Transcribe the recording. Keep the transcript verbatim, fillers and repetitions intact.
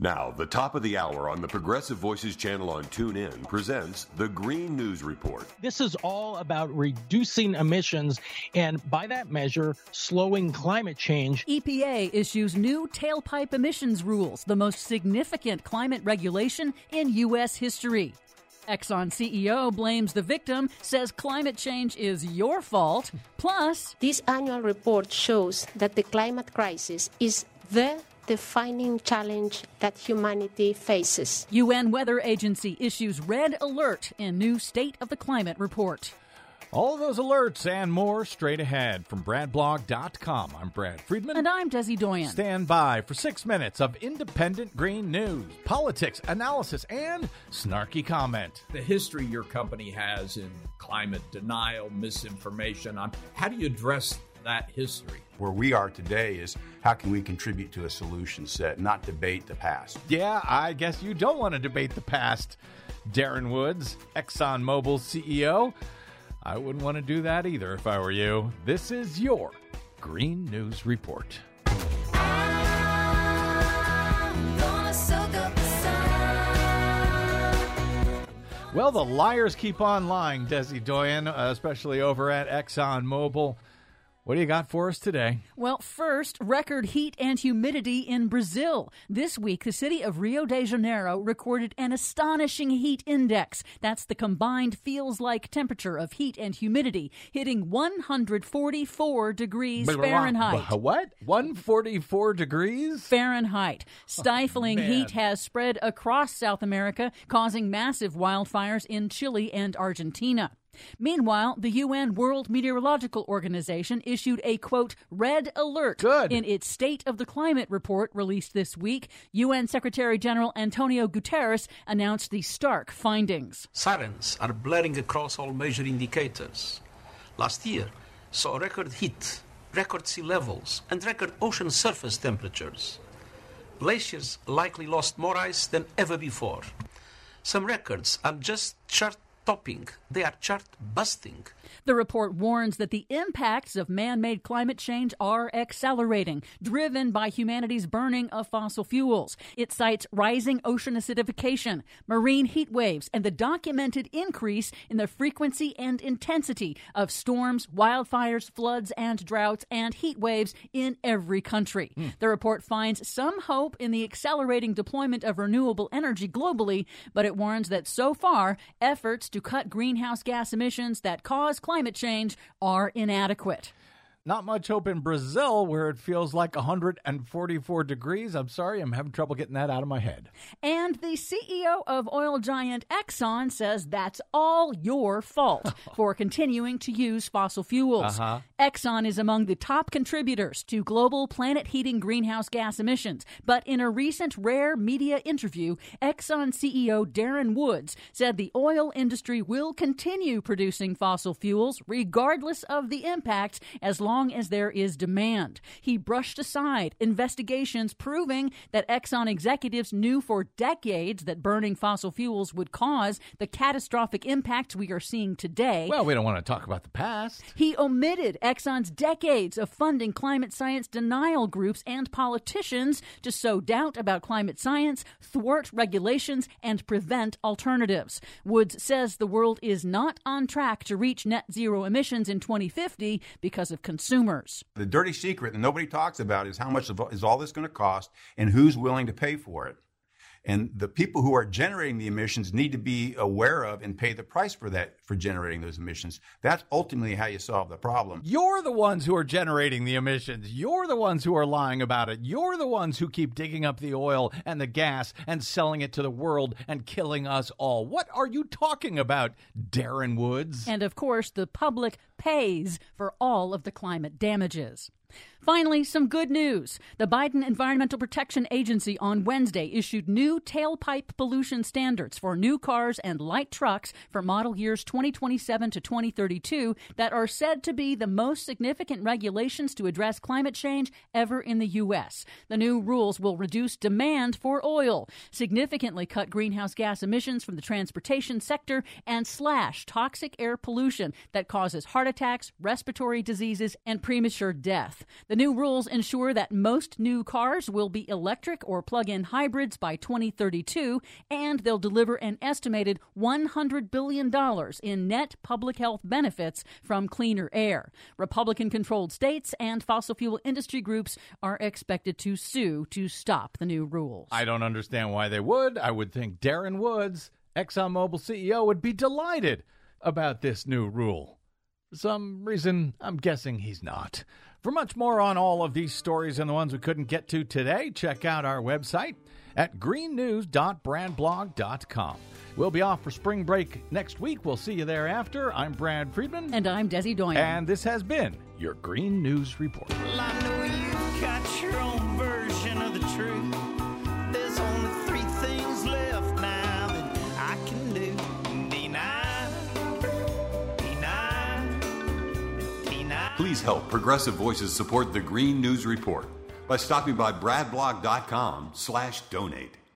Now, the top of the hour on the Progressive Voices channel on TuneIn presents the Green News Report. This is all about reducing emissions and, by that measure, slowing climate change. E P A issues new tailpipe emissions rules, the most significant climate regulation in U S history. Exxon C E O blames the victim, says climate change is your fault. Plus, this annual report shows that the climate crisis is the defining challenge that humanity faces. U N Weather Agency issues red alert in new State of the Climate report. All those alerts and more straight ahead from brad blog dot com. I'm Brad Friedman. And I'm Desi Doyen. Stand by for six minutes of independent green news, politics, analysis, and snarky comment. The history your company has in climate denial, misinformation, on how do you address that history? Where we are today is how can we contribute to a solution set, not debate the past. Yeah, I guess you don't want to debate the past. Darren Woods, ExxonMobil C E O. I wouldn't want to do that either if I were you. This is your Green News Report. Well, the liars keep on lying, Desi Doyen, uh, especially over at ExxonMobil. What do you got for us today? Well, first, record heat and humidity in Brazil. This week, the city of Rio de Janeiro recorded an astonishing heat index. That's the combined feels-like temperature of heat and humidity, hitting one hundred forty-four degrees Fahrenheit. What? one hundred forty-four degrees? Fahrenheit. Stifling oh, heat has spread across South America, causing massive wildfires in Chile and Argentina. Meanwhile, the U N World Meteorological Organization issued a, quote, red alert Good. in its State of the Climate report released this week. U N Secretary General Antonio Guterres announced the stark findings. Sirens are blaring across all major indicators. Last year saw record heat, record sea levels, and record ocean surface temperatures. Glaciers likely lost more ice than ever before. Some records are just chart topping, they are chart busting. The report warns that the impacts of man-made climate change are accelerating, driven by humanity's burning of fossil fuels. It cites rising ocean acidification, marine heat waves, and the documented increase in the frequency and intensity of storms, wildfires, floods, and droughts, and heat waves in every country. Mm. The report finds some hope in the accelerating deployment of renewable energy globally, but it warns that so far, efforts to cut greenhouse gas emissions that cause climate change are inadequate. Not much hope in Brazil, where it feels like one hundred forty-four degrees. I'm sorry, I'm having trouble getting that out of my head. And the C E O of oil giant Exxon says that's all your fault for continuing to use fossil fuels. Uh-huh. Exxon is among the top contributors to global planet-heating greenhouse gas emissions. But in a recent rare media interview, Exxon C E O Darren Woods said the oil industry will continue producing fossil fuels regardless of the impact as long as there is demand. He brushed aside investigations proving that Exxon executives knew for decades that burning fossil fuels would cause the catastrophic impacts we are seeing today. Well, we don't want to talk about the past. He omitted Exxon's decades of funding climate science denial groups and politicians to sow doubt about climate science, thwart regulations, and prevent alternatives. Woods says the world is not on track to reach net zero emissions in twenty fifty because of consumers. The dirty secret that nobody talks about is how much is all this going to cost and who's willing to pay for it. And the people who are generating the emissions need to be aware of and pay the price for that, for generating those emissions. That's ultimately how you solve the problem. You're the ones who are generating the emissions. You're the ones who are lying about it. You're the ones who keep digging up the oil and the gas and selling it to the world and killing us all. What are you talking about, Darren Woods? And of course, the public pays for all of the climate damages. Finally, some good news. The Biden Environmental Protection Agency on Wednesday issued new tailpipe pollution standards for new cars and light trucks for model years twenty twenty-seven to twenty thirty-two that are said to be the most significant regulations to address climate change ever in the U S. The new rules will reduce demand for oil, significantly cut greenhouse gas emissions from the transportation sector, and slash toxic air pollution that causes heart attacks, respiratory diseases, and premature death. The The new rules ensure that most new cars will be electric or plug-in hybrids by twenty thirty-two, and they'll deliver an estimated one hundred billion dollars in net public health benefits from cleaner air. Republican-controlled states and fossil fuel industry groups are expected to sue to stop the new rules. I don't understand why they would. I would think Darren Woods, ExxonMobil C E O, would be delighted about this new rule. For some reason, I'm guessing he's not. For much more on all of these stories and the ones we couldn't get to today, check out our website at green news dot brad blog dot com. We'll be off for spring break next week. We'll see you thereafter. I'm Brad Friedman. And I'm Desi Doyen. And this has been your Green News Report. Well, I know you've got your own version of the truth. There's only three things left now that I can do. Deny, deny, deny. Please help Progressive Voices support the Green News Report by stopping by brad blog dot com slash donate.